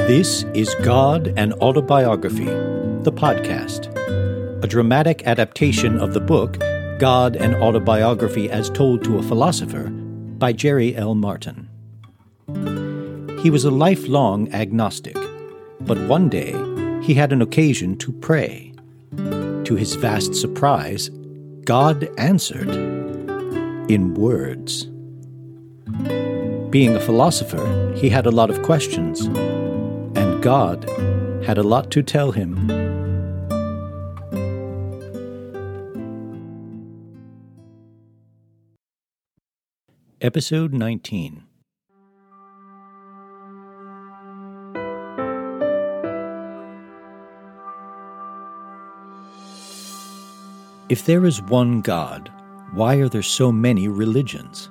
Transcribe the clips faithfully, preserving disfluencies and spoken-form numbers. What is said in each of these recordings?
This is God and Autobiography, the podcast, a dramatic adaptation of the book God and Autobiography as Told to a Philosopher by Jerry L. Martin. He was a lifelong agnostic, but one day he had an occasion to pray. To his vast surprise, God answered in words. Being a philosopher, he had a lot of questions, and God had a lot to tell him. Episode nineteen. If there is one God, why are there so many religions?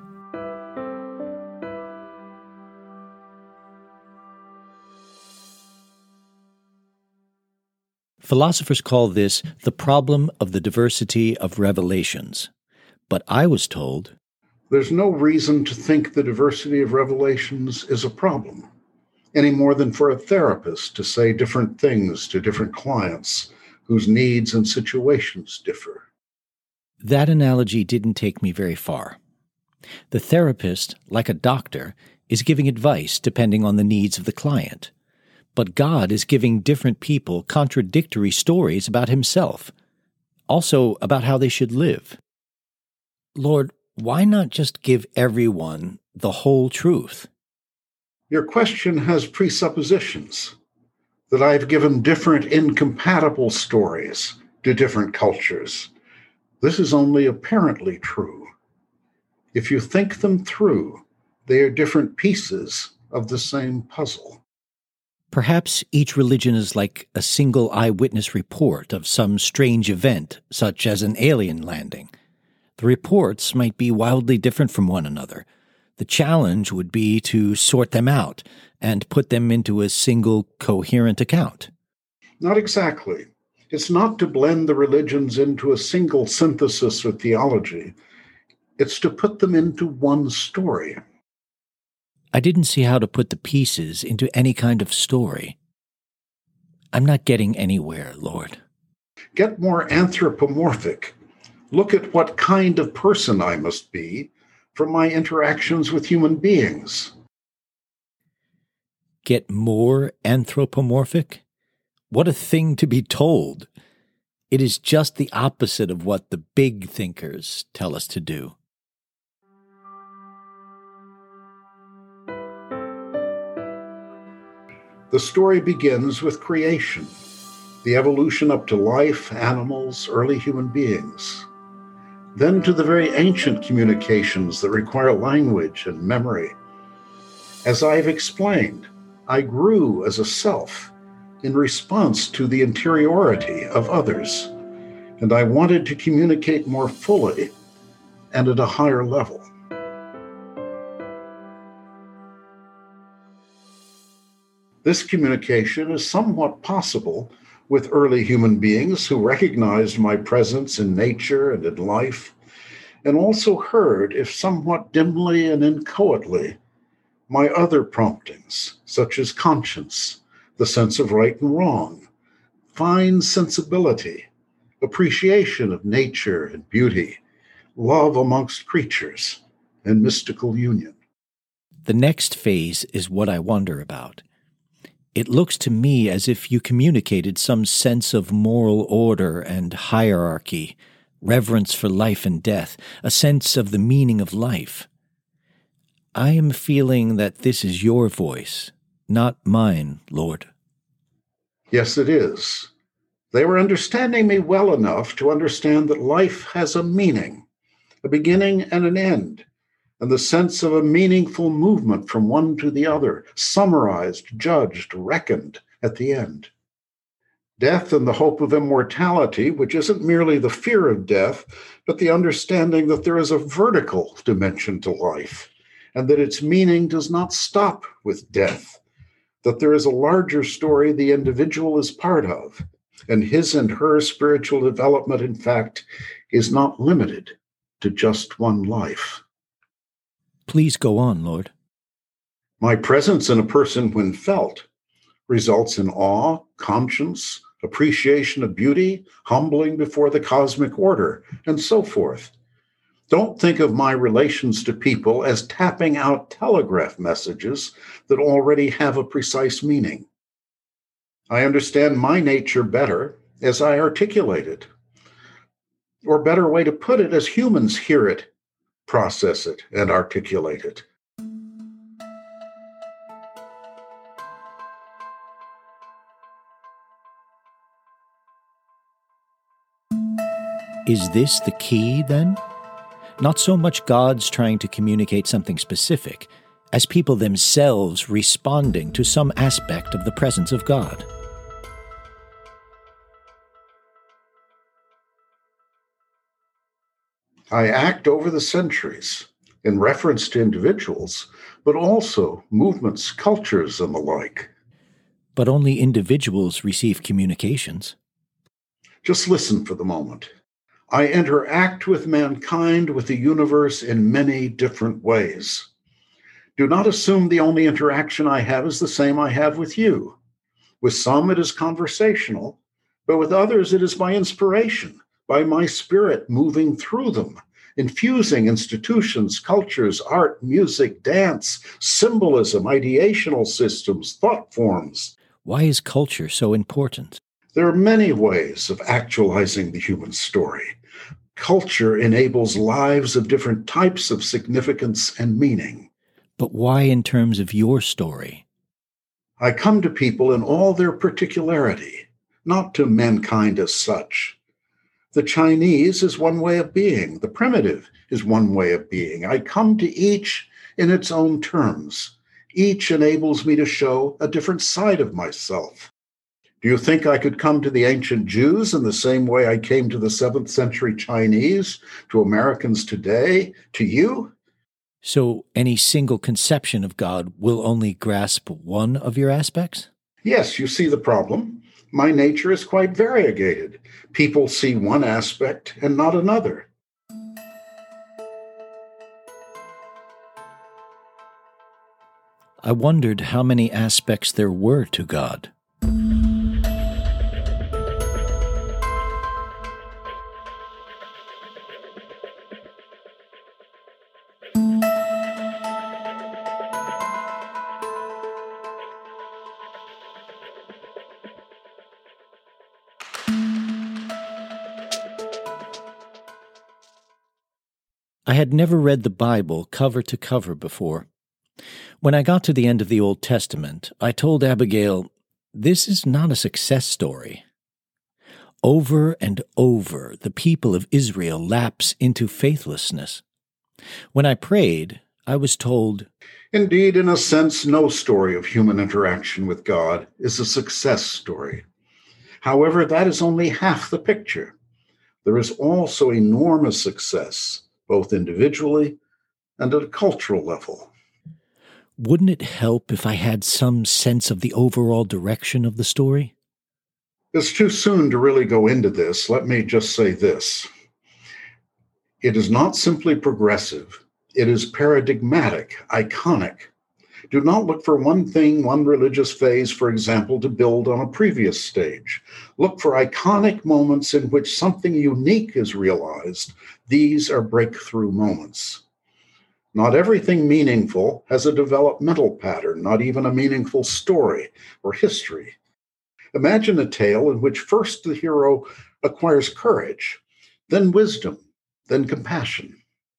Philosophers call this the problem of the diversity of revelations. But I was told, there's no reason to think the diversity of revelations is a problem, any more than for a therapist to say different things to different clients whose needs and situations differ. That analogy didn't take me very far. The therapist, like a doctor, is giving advice depending on the needs of the client. But God is giving different people contradictory stories about himself, also about how they should live. Lord, why not just give everyone the whole truth? Your question has presuppositions, that I've given different incompatible stories to different cultures. This is only apparently true. If you think them through, they are different pieces of the same puzzle. Perhaps each religion is like a single eyewitness report of some strange event, such as an alien landing. The reports might be wildly different from one another. The challenge would be to sort them out and put them into a single coherent account. Not exactly. It's not to blend the religions into a single synthesis or theology. It's to put them into one story. I didn't see how to put the pieces into any kind of story. I'm not getting anywhere, Lord. Get more anthropomorphic. Look at what kind of person I must be from my interactions with human beings. Get more anthropomorphic? What a thing to be told. It is just the opposite of what the big thinkers tell us to do. The story begins with creation, the evolution up to life, animals, early human beings, then to the very ancient communications that require language and memory. As I've explained, I grew as a self in response to the interiority of others, and I wanted to communicate more fully and at a higher level. This communication is somewhat possible with early human beings who recognized my presence in nature and in life, and also heard, if somewhat dimly and inchoately, my other promptings, such as conscience, the sense of right and wrong, fine sensibility, appreciation of nature and beauty, love amongst creatures, and mystical union. The next phase is what I wonder about. It looks to me as if you communicated some sense of moral order and hierarchy, reverence for life and death, a sense of the meaning of life. I am feeling that this is your voice, not mine, Lord. Yes, it is. They were understanding me well enough to understand that life has a meaning, a beginning and an end, and the sense of a meaningful movement from one to the other, summarized, judged, reckoned at the end. Death and the hope of immortality, which isn't merely the fear of death, but the understanding that there is a vertical dimension to life, and that its meaning does not stop with death, that there is a larger story the individual is part of, and his and her spiritual development, in fact, is not limited to just one life. Please go on, Lord. My presence in a person, when felt, results in awe, conscience, appreciation of beauty, humbling before the cosmic order, and so forth. Don't think of my relations to people as tapping out telegraph messages that already have a precise meaning. I understand my nature better as I articulate it. Or better way to put it, as humans hear it, process it, and articulate it. Is this the key, then? Not so much God's trying to communicate something specific, as people themselves responding to some aspect of the presence of God. I act over the centuries in reference to individuals, but also movements, cultures, and the like. But only individuals receive communications. Just listen for the moment. I interact with mankind, with the universe, in many different ways. Do not assume the only interaction I have is the same I have with you. With some, it is conversational, but with others, it is by inspiration, by my spirit moving through them, infusing institutions, cultures, art, music, dance, symbolism, ideational systems, thought forms. Why is culture so important? There are many ways of actualizing the human story. Culture enables lives of different types of significance and meaning. But why in terms of your story? I come to people in all their particularity, not to mankind as such. The Chinese is one way of being. The primitive is one way of being. I come to each in its own terms. Each enables me to show a different side of myself. Do you think I could come to the ancient Jews in the same way I came to the seventh century Chinese, to Americans today, to you? So any single conception of God will only grasp one of your aspects? Yes, you see the problem. My nature is quite variegated. People see one aspect and not another. I wondered how many aspects there were to God. I had never read the Bible cover to cover before. When I got to the end of the Old Testament, I told Abigail, this is not a success story. Over and over, the people of Israel lapse into faithlessness. When I prayed, I was told, indeed, in a sense, no story of human interaction with God is a success story. However, that is only half the picture. There is also enormous success, both individually and at a cultural level. Wouldn't it help if I had some sense of the overall direction of the story? It's too soon to really go into this. Let me just say this. It is not simply progressive. It is paradigmatic, iconic. Do not look for one thing, one religious phase, for example, to build on a previous stage. Look for iconic moments in which something unique is realized. These are breakthrough moments. Not everything meaningful has a developmental pattern, not even a meaningful story or history. Imagine a tale in which first the hero acquires courage, then wisdom, then compassion.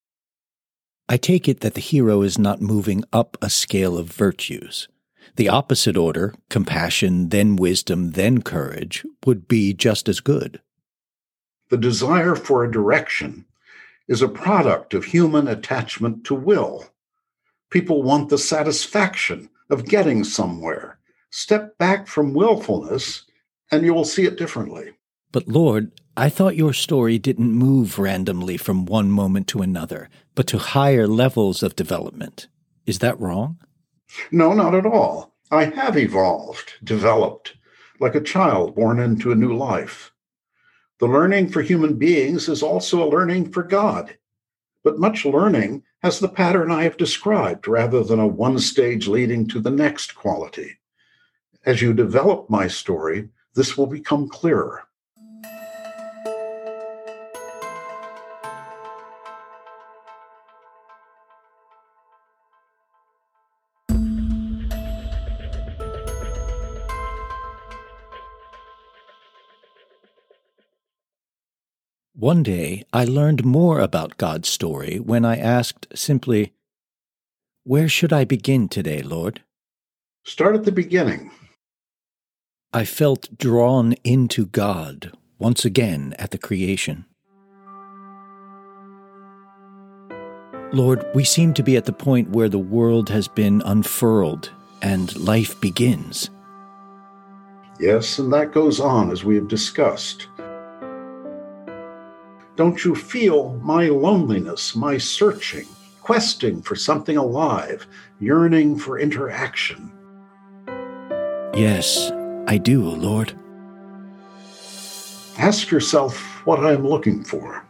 I take it that the hero is not moving up a scale of virtues. The opposite order, compassion, then wisdom, then courage, would be just as good. The desire for a direction is a product of human attachment to will. People want the satisfaction of getting somewhere. Step back from willfulness, and you will see it differently. But Lord, I thought your story didn't move randomly from one moment to another, but to higher levels of development. Is that wrong? No, not at all. I have evolved, developed, like a child born into a new life. The learning for human beings is also a learning for God. But much learning has the pattern I have described, rather than a one stage leading to the next quality. As you develop my story, this will become clearer. One day, I learned more about God's story when I asked simply, "Where should I begin today, Lord?" Start at the beginning. I felt drawn into God once again at the creation. Lord, we seem to be at the point where the world has been unfurled and life begins. Yes, and that goes on as we have discussed. Don't you feel my loneliness, my searching, questing for something alive, yearning for interaction? Yes, I do, Lord. Ask yourself what I am looking for.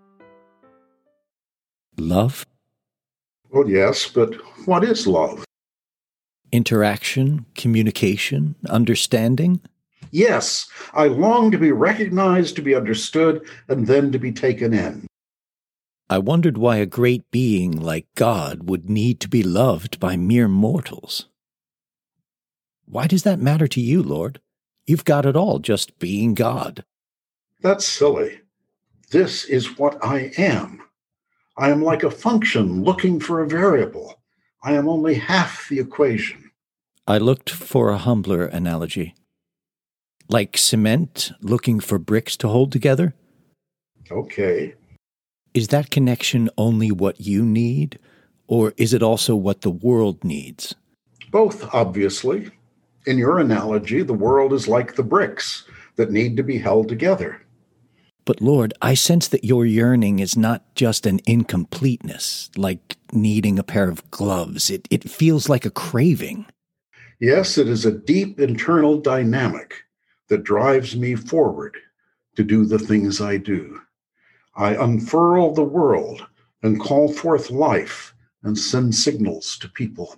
Love? Well, yes, but what is love? Interaction, communication, understanding? Yes, I long to be recognized, to be understood, and then to be taken in. I wondered why a great being like God would need to be loved by mere mortals. Why does that matter to you, Lord? You've got it all, just being God. That's silly. This is what I am. I am like a function looking for a variable. I am only half the equation. I looked for a humbler analogy. Like cement looking for bricks to hold together? Okay. Is that connection only what you need, or is it also what the world needs? Both, obviously. In your analogy, the world is like the bricks that need to be held together. But Lord, I sense that your yearning is not just an incompleteness, like needing a pair of gloves. It, it feels like a craving. Yes, it is a deep internal dynamic that drives me forward to do the things I do. I unfurl the world and call forth life and send signals to people.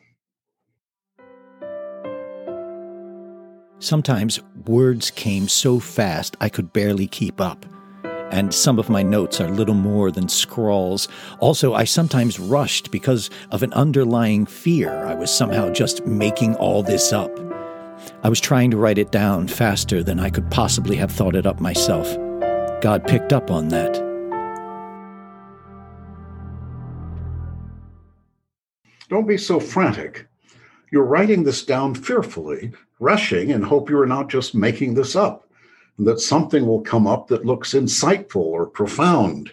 Sometimes words came so fast I could barely keep up, and some of my notes are little more than scrawls. Also, I sometimes rushed because of an underlying fear I was somehow just making all this up. I was trying to write it down faster than I could possibly have thought it up myself. God picked up on that. Don't be so frantic. You're writing this down fearfully, rushing, and hope you are not just making this up, and that something will come up that looks insightful or profound.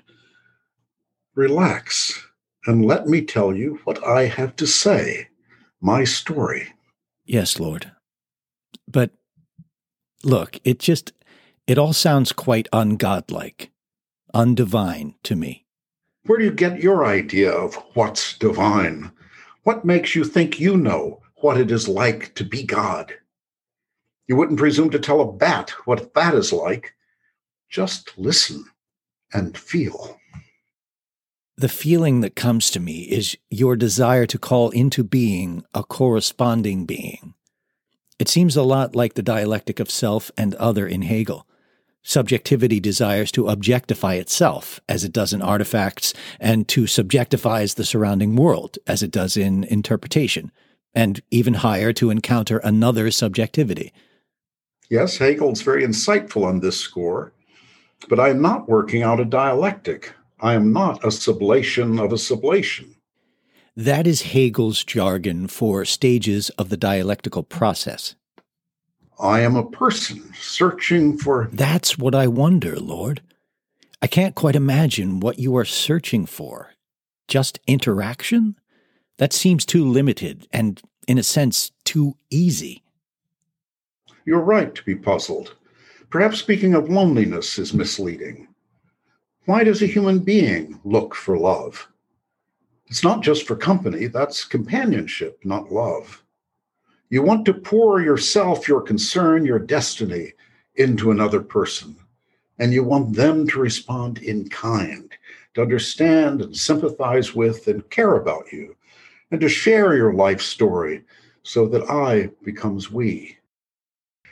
Relax, and let me tell you what I have to say, my story. Yes, Lord. But look, it just, it all sounds quite ungodlike, undivine to me. Where do you get your idea of what's divine? What makes you think you know what it is like to be God? You wouldn't presume to tell a bat what that is like. Just listen and feel. The feeling that comes to me is your desire to call into being a corresponding being. It seems a lot like the dialectic of self and other in Hegel. Subjectivity desires to objectify itself, as it does in artifacts, and to subjectifies the surrounding world, as it does in interpretation, and even higher, to encounter another subjectivity. Yes, Hegel's very insightful on this score, but I am not working out a dialectic. I am not a sublation of a sublation. That is Hegel's jargon for stages of the dialectical process. I am a person searching for... That's what I wonder, Lord. I can't quite imagine what you are searching for. Just interaction? That seems too limited and, in a sense, too easy. You're right to be puzzled. Perhaps speaking of loneliness is misleading. Why does a human being look for love? It's not just for company, that's companionship, not love. You want to pour yourself, your concern, your destiny into another person, and you want them to respond in kind, to understand and sympathize with and care about you, and to share your life story so that I becomes we.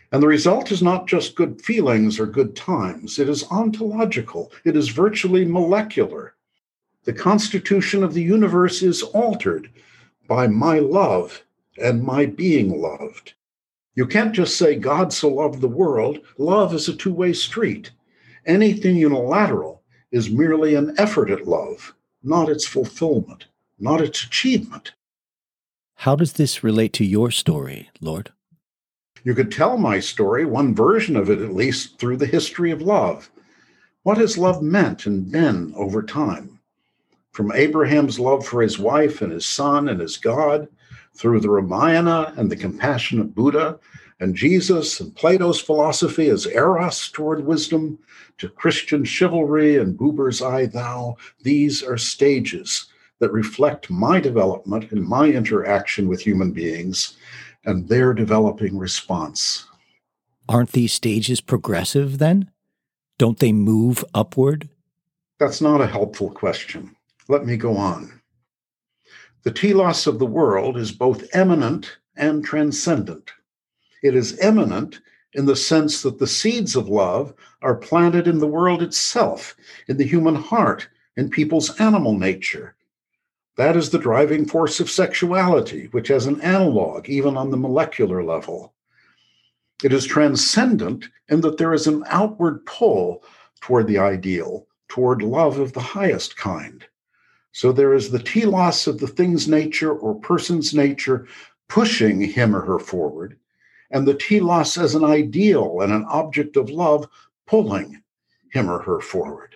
And the result is not just good feelings or good times. It is ontological. It is virtually molecular. The constitution of the universe is altered by my love and my being loved. You can't just say God so loved the world. Love is a two-way street. Anything unilateral is merely an effort at love, not its fulfillment, not its achievement. How does this relate to your story, Lord? You could tell my story, one version of it at least, through the history of love. What has love meant and been over time? From Abraham's love for his wife and his son and his God, through the Ramayana and the compassionate Buddha, and Jesus and Plato's philosophy as eros toward wisdom, to Christian chivalry and Buber's I Thou, these are stages that reflect my development and my interaction with human beings and their developing response. Aren't these stages progressive then? Don't they move upward? That's not a helpful question. Let me go on. The telos of the world is both eminent and transcendent. It is eminent in the sense that the seeds of love are planted in the world itself, in the human heart, in people's animal nature. That is the driving force of sexuality, which has an analog even on the molecular level. It is transcendent in that there is an outward pull toward the ideal, toward love of the highest kind. So there is the telos of the thing's nature or person's nature pushing him or her forward, and the telos as an ideal and an object of love pulling him or her forward.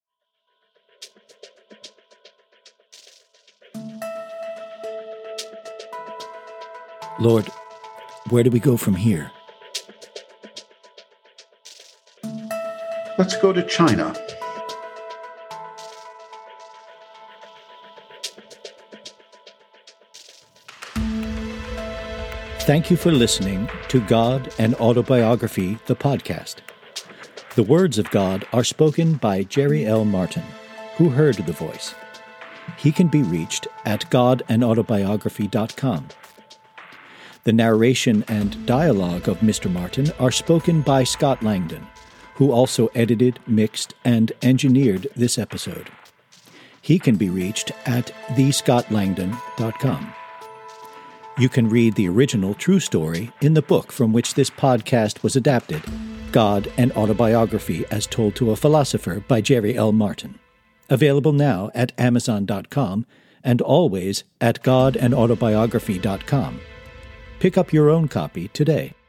Lord, where do we go from here? Let's go to China. Thank you for listening to God and Autobiography, the podcast. The words of God are spoken by Jerry L. Martin, who heard the voice. He can be reached at god and autobiography dot com. The narration and dialogue of Mister Martin are spoken by Scott Langdon, who also edited, mixed, and engineered this episode. He can be reached at the scott langdon dot com. You can read the original true story in the book from which this podcast was adapted, God and Autobiography as Told to a Philosopher by Jerry L. Martin. Available now at amazon dot com and always at god and autobiography dot com. Pick up your own copy today.